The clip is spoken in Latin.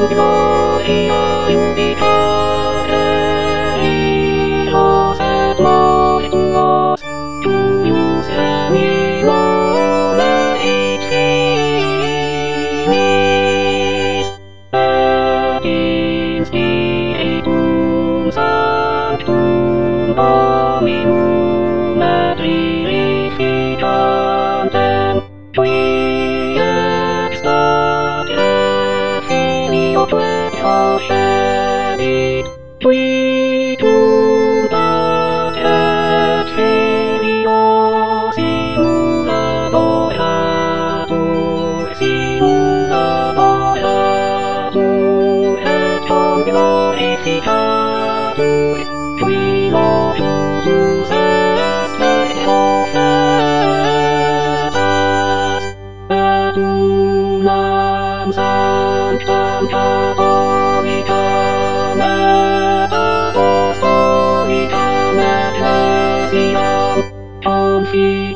gloria indicare iros et mortuos, tuius animale et finis, et in spiritum sanctum Dominum et vivificantem, tui extate Filio tuet procedit, tui tundat et Filio simulaboratur et glorificatur, tui locutus est et profetas, et unam sanctam catholicam et apostolicam ecclesiam confidiam